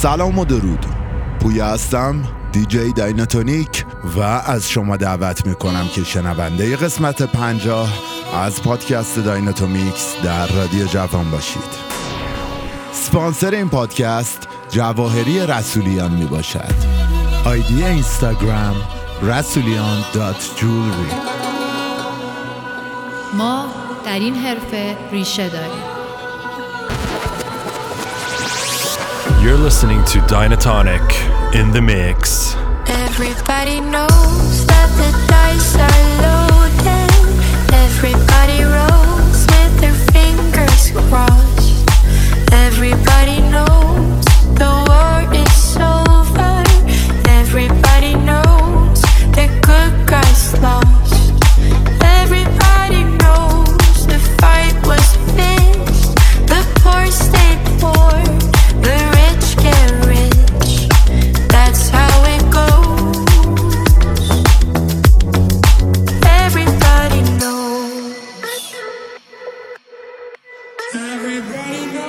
سلام و درود. پویا هستم، دیجی دایناتونیک و از شما دعوت میکنم که شنونده قسمت 50 از پادکست دایناتومیکس در رادیو جوان باشید. سپانسر این پادکست جواهری رسولیان می باشد. آیدی اینستاگرام rasulian.jewelry. ما در این حرفه ریشه داریم. You're listening to Dynatonic in the mix. Everybody knows that the dice are loaded. Everybody rolls with their fingers crossed. Everybody knows the war is over. Everybody knows the good guys lost. Everybody knows the fight was fixed. The poor stay poor. The rich get rich. That's how it goes. Everybody knows. Everybody knows.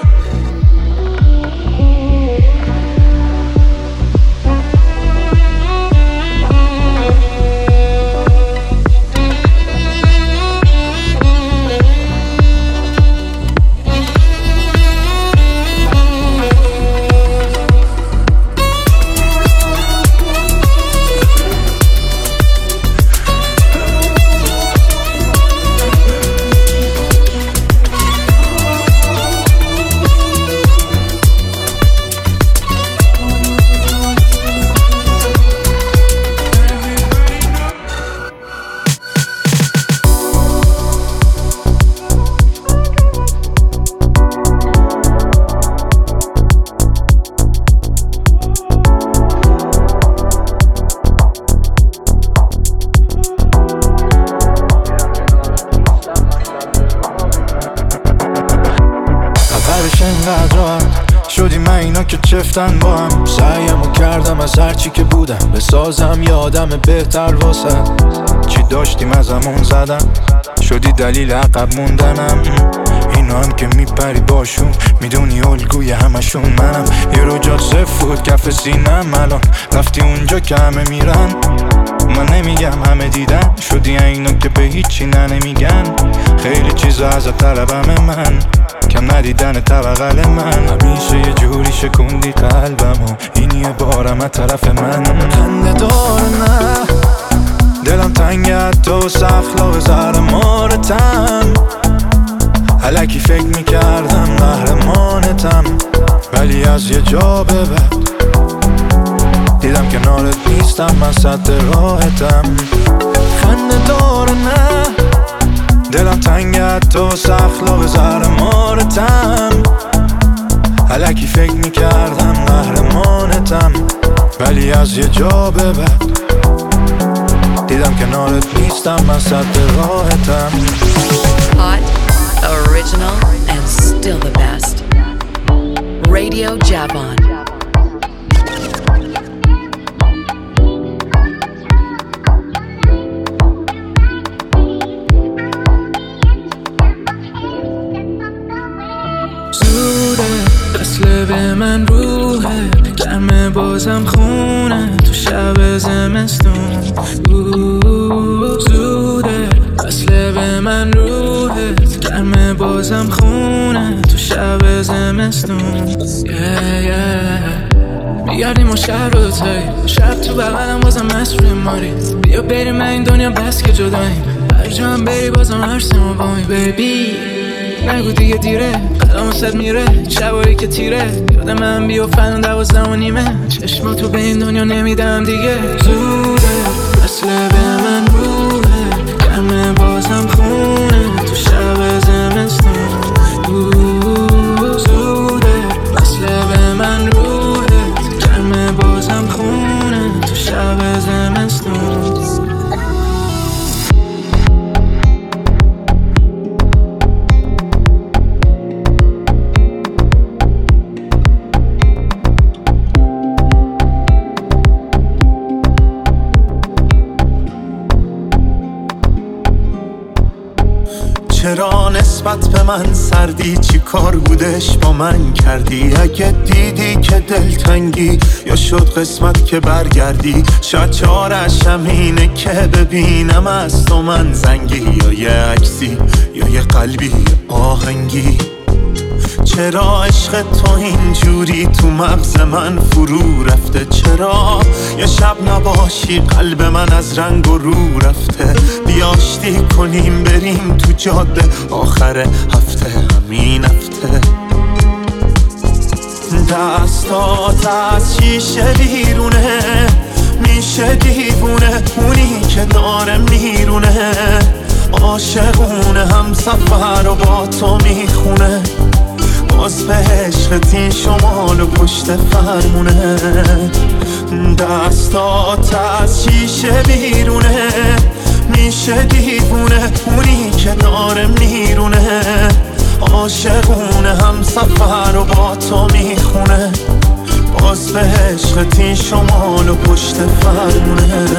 که چفتن با هم سعیمو کردم از هرچی که بودم بسازم یادم بهتر واسه چی داشتیم از همون زدم شدی دلیل عقب موندنم اینا هم که میپری باشون میدونی الگوی همشون منم یه رو جا سفود کف سینم الان رفتی اونجا که همه میرن من نمیگم همه دیدن شدی اینا که به هیچی نمیگن خیلی چیزا از طلبم من کم ندیدن طبقل من همیشه یه جوری شکوندی قلبمو این یه بارم از طرف من خنده دار نه دلم تنگت تو سخلاق زهر مارتم الکی فکر میکردم قهرمانتم ولی از یه جا به بعد دیدم کنارت نیستم من سد راحتم خنده دار نه دلم تنگت تو سخلاق زهر مارتم الکی فکر میکردم قهرمانتم ولی از یه جا به بعد دیدم کنارت نیستم من سد راحتم Hot, original and still the best. Radio Javon. به من روحه گرم بازم خونه تو شب زمستون زوده اصله به من روحه گرم بازم خونه تو شب زمستون بیاردیم و شب رو تایی شب تو بغلم بازم مسئول ماری بیا بریم این دنیا بس که جداییم هر جا هم بری بازم هرسیم و بامی بیبی نگو دیگه دیره قدم صد میره شبایی که تیره یاد من بیافتن 12:30 چشماتو به این دنیا نمیدم دیگه زوده اصله به من روحه گرم بازم خونه تو شب زمستون زوده اصله به من روحه گرم بازم خونه تو شب زمستون چشمت به من سردی، چی کار بودش با من کردی؟ اگه دیدی که دلتنگی یا شد قسمت که برگردی، شاید چارش همینه که ببینم از تو من زنگی، یا یه عکسی یا یه قلبی آهنگی. چرا عشق تو اینجوری تو مغز من فرو رفته؟ چرا یه شب نباشی قلب من از رنگ و رو رفته؟ بیاشتی کنیم بریم تو جاده آخر هفته، همین هفته. دستات از شیشه بیرونه، میشه دیوونه اونی که داره میرونه، عاشقونه هم سفر و با تو میخونه، باز به عشقت این شمال و پشت فرمونه. دستات از شیشه بیرونه، میشه دیوونه اونی که داره میرونه، عاشقونه هم سفر و با تو میخونه، باز به عشقت این شمال و پشت فرمونه.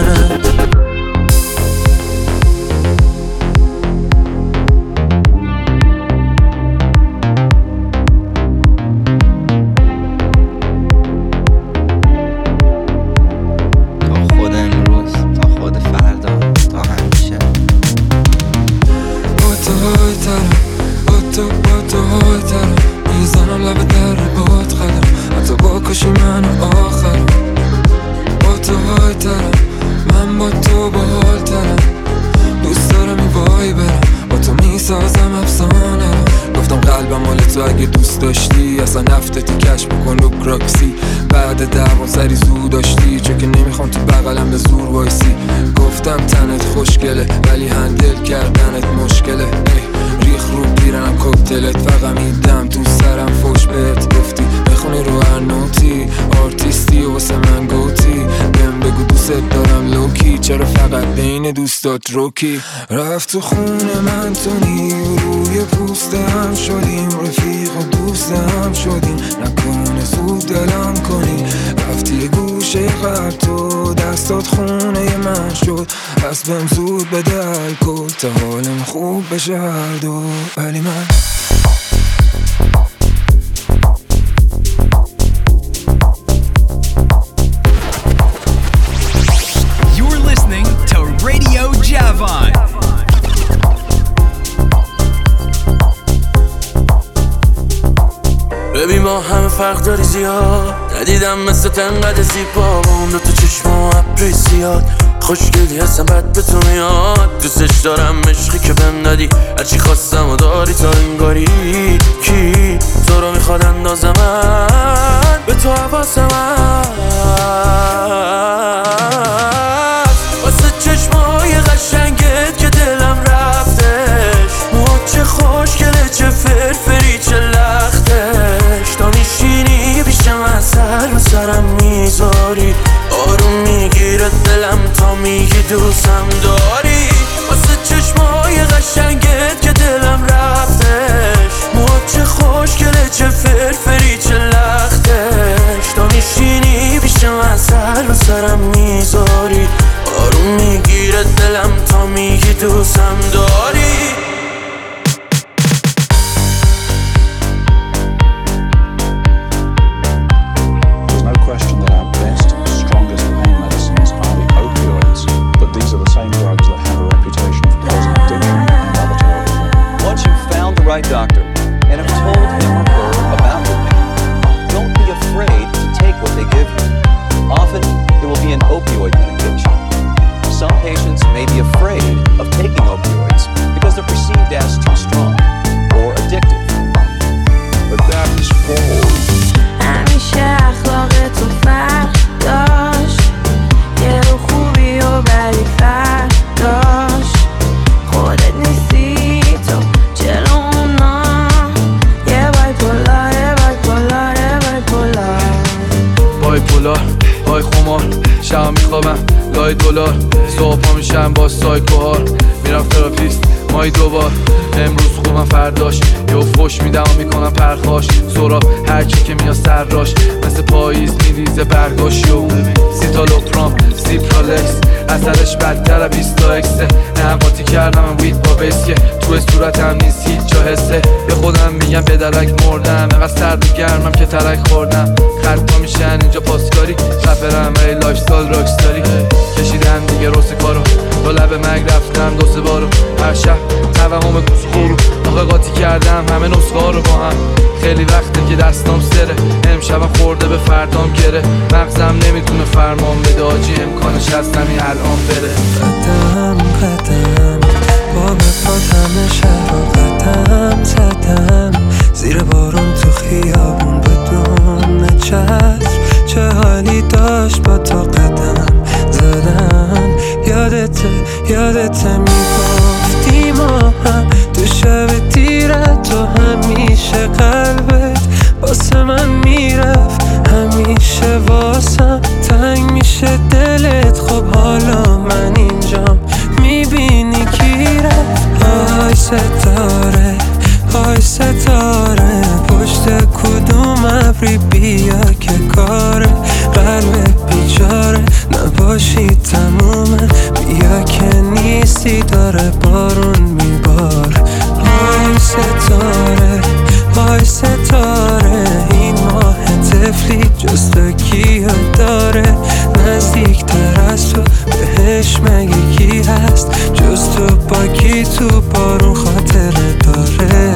روکی رفت تو خونه من تونی، روی پوست هم شدیم، رفیق و دوست هم شدیم، نکنه زود دلم کنی. رفتی گوشه قلب تو، دستات خونه من شد، پس بهم زود بده الکل تا حالم خوب بشه هر دو. ولی من ببین ما همه فرق داری زیاد، ندیدم مثل تنقدر زیبا با اون دوتا چشم و ابری زیاد، خوشگلی هستم بد به تو میاد، دوستش دارم عشقی که بهم دادی، هرچی خواستم و داری تا انگاری. کی تو رو میخواد اندازم من به تو حواسم هست، واسه چشمای قشنگت که دلم رفتش، چه خوشگله چه فرفری چه لختش، تا میشینی پیشم اثر و سرم میذاری، آروم میگیره دلم تا میگی دوستم داری، واسه چشمای قشنگت که دلم رفتش، چه خوشگله چه فرفری چه لختش، تا میشینی پیشم اثر و سرم میذاری، آروم میگیره دلم تا میگی دوستم داری. Doctor and have told him or her about your pain, don't be afraid to take what they give you. Often it will be an opioid medication. Some patients may be afraid of taking opioids because they're perceived as too strong or addictive. But that is false. همیشه اخلاقت تو فرق داشت، یه رو خوبی و بدی فرق داشت، خودت نیستی تو جلو های خمار، شب میخوابم لای دلار، صبح پا میشم با سایکوهار، میرم تراپیست مای دوبار، امروز خوبم فرداش یه فوش میدم و میکنم پرخاش، سراب هرچی که میاد سراش، مثل پاییز میریزه برگاش، یو سیتالوپرام سیپرالکس اثرش بدتر 20 اکسه. نه قاطی کردم وید با بسکه، تو صورتم نیست هیچ جا حسه. به خودم میگم به درک مردم، اینقدر سرد و گرمم که ترک خوردم. خرپا میشن اینجا پاسکاری، رپرم ولی لایف استایل راکستاری. کشیدم دیگه روز کارو، با لب مرگ رفتم 2-3 بارو. هر شب توهم گوزخورو، آخه قاطی کردم همه نسخه ها رو با هم. خیلی وقته که دستام سره، امشبم خورده به فردام گره. مغزم نمیتونه فرمان بده آجی، امکانش هست همین الان بره. قدم قدم با مفاد همه شهر رو قدم زدم، زیر بارون تو خیابون بدون چتر. چه حالی داشت با تو قدم زدن، یادته میگفتی ما هم تو شب دیرت، تو همیشه قلبت واسه من میرفت، همیشه واسم تنگ میشه دلت. خب حالا من اینجام میبینی کی رفت. های ستاره پشت کدوم ابری بیا که کاره، قلب بیچاره نباشی تمومه، بیا که نیستی داره بارون میبار. های ستاره این ماه طفلی جز تو کیو داره، نزدیکتر از تو بهش مگه کی هست، جز تو با کی تو بارون خاطره داره.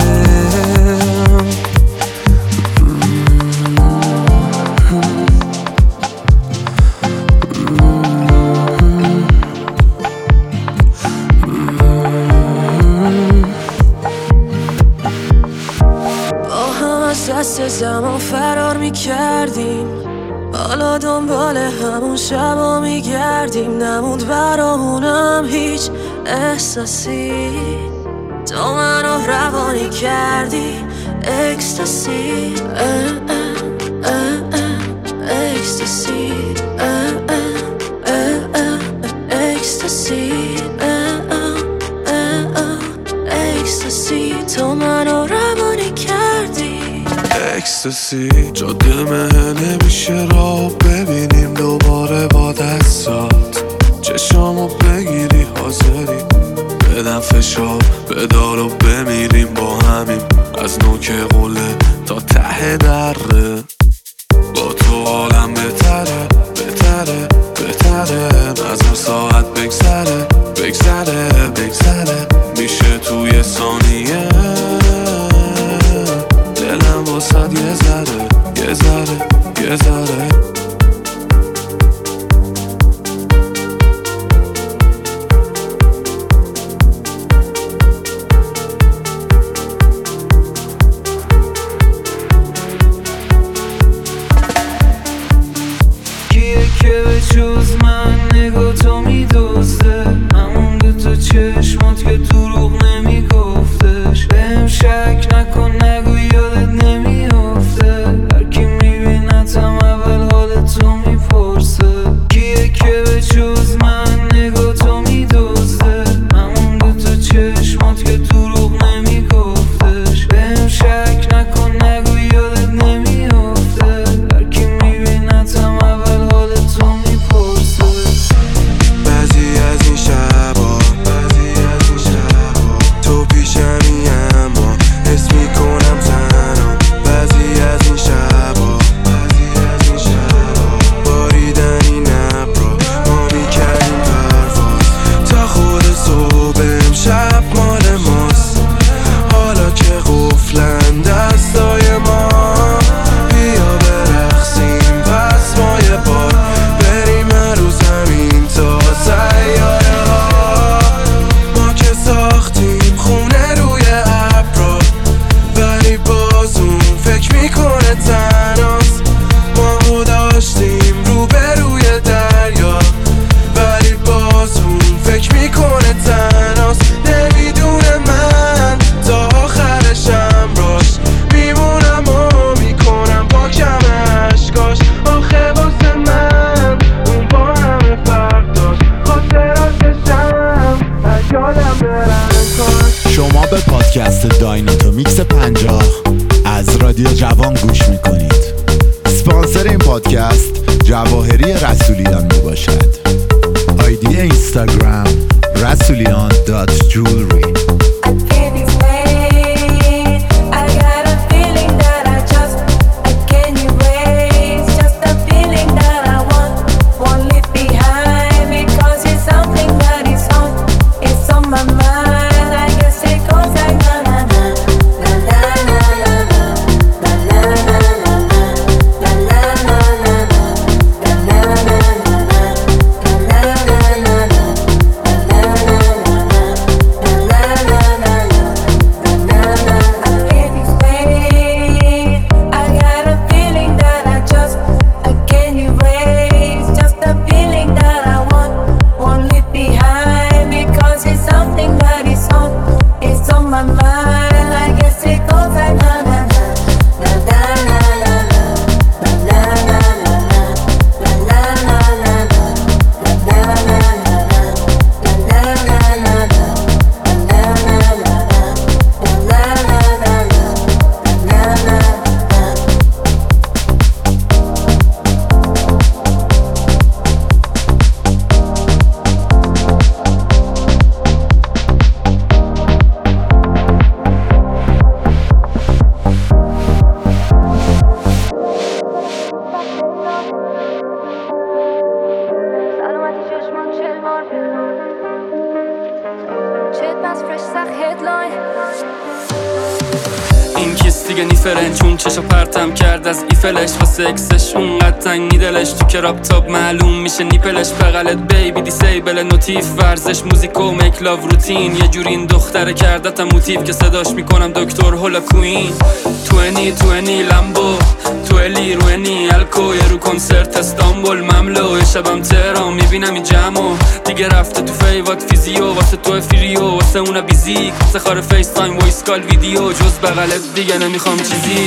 دست زمان فرار میکردیم، حالا دنبال همون شبا میگردیم. نموند برامونم هیچ احساسی، تو منو روانی کردی اکستاسی. اکستاسی اکستاسی اکستاسی، تو منو روانی کردی اکستاسی. جاده مه نمیشه را ببینیم دوباره با دستات، چشامو بگیری حاضری بدم فشار بدار و بمیریم با همین، از نوک قله تا ته دره. با تو عالم بهتره بهتره بهتره، نظر ساعت بگذره میشه توی ثانیه. دلم واسد یه ذره کیه که به جز من نگاه تو میدوزده، همون دوتا چشمات که دروغ نمیگفتش. بهم شک نکن نگو یادت نمیافته، هرکی میبینتم اول حال تو میپرسه. کیه که به جز من نگاه تو میدوزده، همون دوتا چشمات که دروغ نمیگفتش. بهم شک نکن نگو یادت نمیافته، هرکی میبینتم اول حال تو میپرسه. بعضی از این شبا تو پیشمی اما حس میکنم تنها. بعضی از این شبا باریدن این ابرا ما میکردیم پرواز تا خود صبح. امشب مال ماست حالا که قفلن دستای ما، بیا برقصیم پس ما یه بار بریم رو زمین تا سیاره ها. ما که ساختیم خونه روی ابرا، ولی باز اون فکر میکنه تنهاست. ما داشتیم رو به روی دریا، ولی باز اون فکر میکنه تنهاست. نمیدونه من تا آخرشم راش میمونم و میکنم با کم عشقاش. آخه واسه من اون با همه فرق داشت، خاطراتشم از یادم برن کاش. شما به پادکست دایناتومیکس 50 از رادیو جوان گوش میکنید. اسپانسر این پادکست جواهری رسولیان میباشد. آیدی اینستاگرام rasulian.jewelry. این کیس دیگه نیفرن چون چشا پرتم کرد از ایفلش واسه اکسش اونقدر تنگ نیدلش تو کراب تاب معلوم میشه نیپلش بغلت بیبی دیسیبل نوتیف ورزش موزیکو میک لاو روتین یه جوری این دختره کردتم موتیف که صداش میکنم دکتر هولا کوین 2020 لمبو تو الی روینی الکو یه رو کنسرت استانبول مملو یه شبم تهران میبینم این جمعو دیگه رفته تو فیوات فیزیو واسه تو فریو واسه اونا بیزیک سخار فیس تایم وایس کال ویدیو جز بغلت دیگه نمیخوام چیزی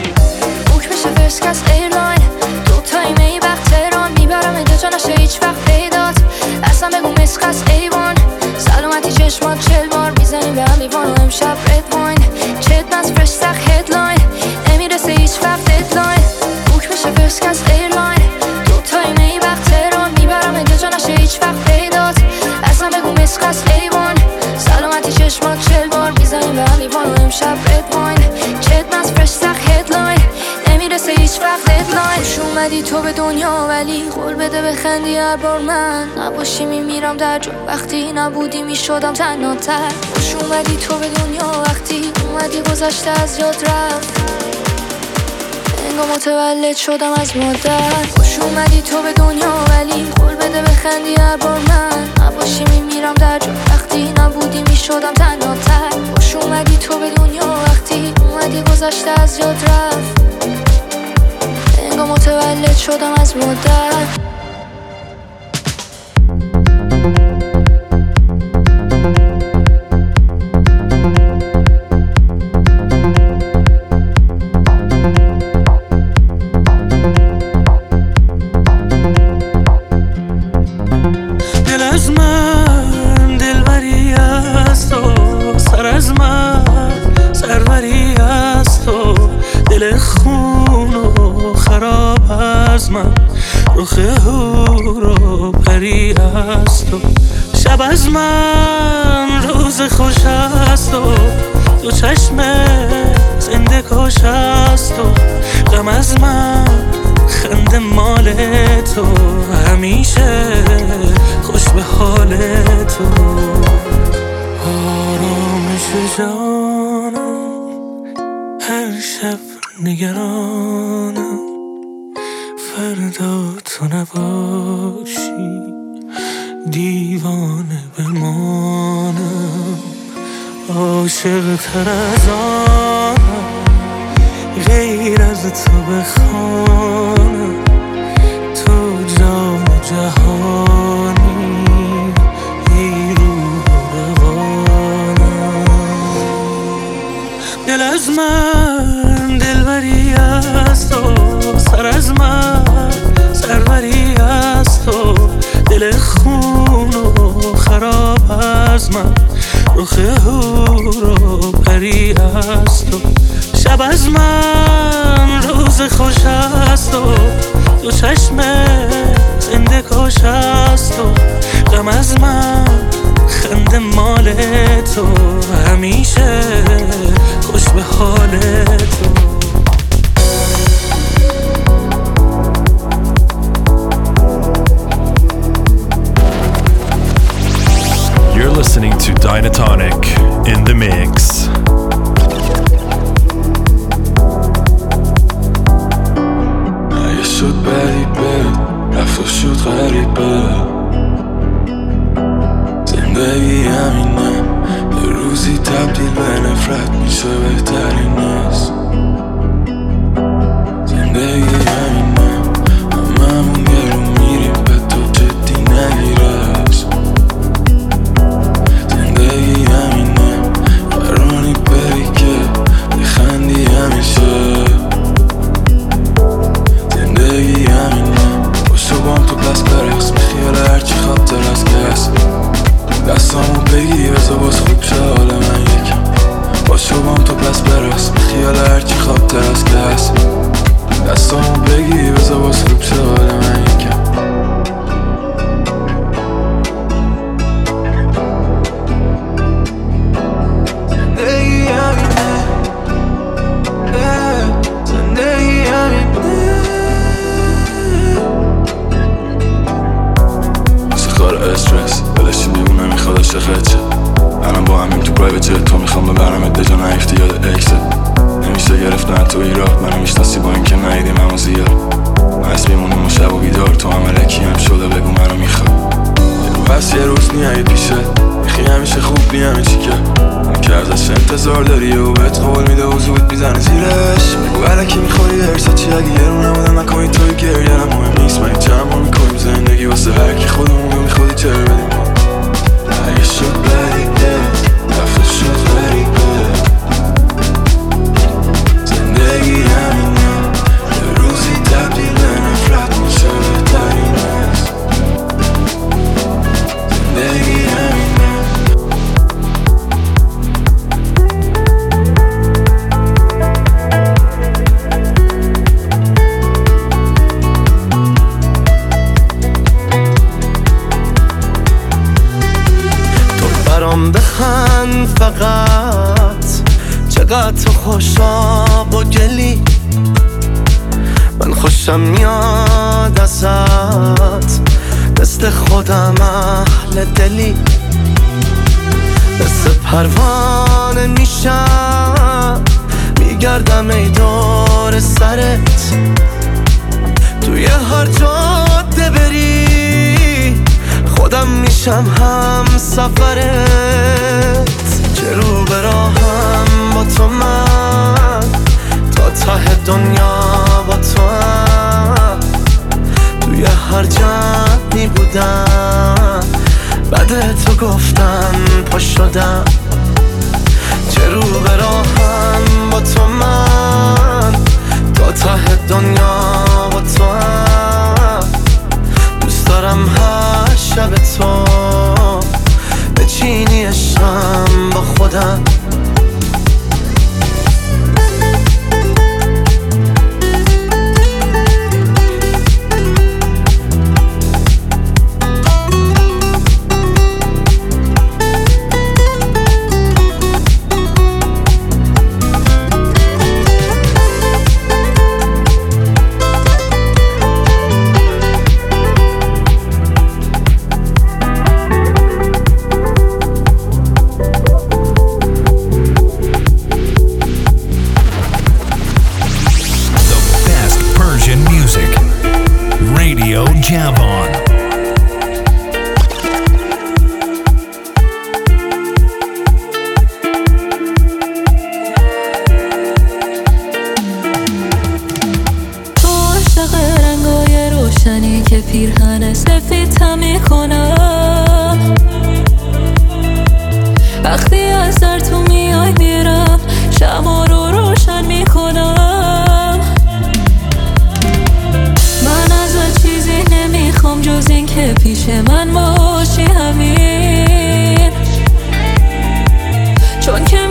بوک بشه فرست کلاس ایرلاین دو تایمه وقت تهران میبرم اینجا جا نشه هیچ وقت پیدات اصلا بگو مسخص ایوان سلامتی چشمات 40 بار میزنیم به هم لیوان و امشب رد پوین چت بس فرش سخ هدلاین نمیرسه هیچ وقت ددلاین بوک بشه فرست کلاس ایرلاین دو تایمه وقت تهران میبرم اینجا جا نشه هیچ وقت پیدات اصلا بگو مسخص ایوان سلامتی چشمات 40 بار میزنیم به هم لیوان و امشب رد پوین چت بس فرش سخ هدلاین نمیرسه هیچ وقت ددلاین خوش اومدی تو به دنیا ولی قول بده بخندی هر بار من نباشی میمیرم در جو وقتی نبودی میشدم تنها تر خوش اومدی تو به دنیا وقتی اومدی گذشته از یاد رفت انگار متولد شدم از مادر خوش اومدی تو به دنیا ولی قول بده بخندی هر بار من نباشی میمیرم در جو وقتی نبودی میشدم تنها تر خوش اومدی تو به دنیا وقتی اومدی گذشته از یاد رفت انگار متولد شدم از مادر دل از من دلبری است و سر از من سروری است و دل خون و خراب از من رخ هور و پری است و شب از من روز خوش است و دو چشم زنده کش است و غم از من خنده مال تو همیشه خوش به حال تو آرامش جانم هر شب نگرانم فردا تو نباشی دیوانه بمانم عاشق تر از آنم غیر از تو بخوانم تو جام جهانی ای روح روانم دل از من دلبری است و سر از من سروری است و دل خون و خراب از من رخ هور و پری است و شب از من روز خوش است و دو چشم زنده کش است و عشقم از من خنده مال تو، همیشه خوش به حال تو. You're listening to Dynatonic in the mix. اگه شد غریبه رفت و شد غریبه، زندگی همینه یه روزی تبدیل به نفرت میشه بهترین است. زندگی همینه هممون یه رو میریم به تو جدی نگیرست. زندگی همینه قراری بری که بخندی همیشه. زندگی همینه باشو بام تو پس برقص بخیال هرچی خاطر از کس دستامو بگی بزا باز خوب شه حال من یکم. باشو بام تو پس برقص بخیال هرچی خاطر از کس دستامو بگی بزا باز خوب شه حال من یکم. زندگی همینه زندگی همینه واسه کار استرس بلشی دیونه میخواد عشقت شه. الان با همیم تو پرایوت جت تو میخوام ببرمت دجا نیفتی یاد اکست. نمیشه گرفتن تو ایراد منو میشناسی با اینکه ندیدیم همو زیاد. مست میمونیم و شب و بیدار تو هم الکی هم شده بگو منو میخواد. یه پس یه روز نیایی پیشه میخی همیشه خوب بی همه چی که ازش انتظار داری و بهت قول میده و زود میزنه زیرش. میگو الکی میخوری درسا چی اگه یه رو نبودم نکنی توی گریه هم مهم نیست. من چند بار میکنیم زندگی واسه هرکی خودمون رو میخوادی چرا بدیم. اگه شد بریده رفت شد بریده، زندگی همینه یه روزی تبدیل به نفرت میشه بهترین است. زندگی همینه برام بخند فقط، چقدر تو خوشاب و گلی. من خوشم میاد ازت مثل خودم اهل دلی. مثل پروانه میشم میگردم ای دور سرت. توی هر جاده بری خودم میشم هم سفرت. چه رو به راهم با تو من تا ته دنیا با تو هم. توی هر جمعی بودم بعد تو گفتم پا شدم. چه رو به راهم با تو من تا ته دنیا با تو هم. دوست دارم هر شب تو بچینی عشقم با خودم. Radio Javon. تو عاشق رنگای روشنی که پیرهن سفیدم میکنم. وقتی از در تو میای میرم شمع رو روشن میکنم. من ازت چیزی نمیخوام جز این که پیش من باشی همین. چون که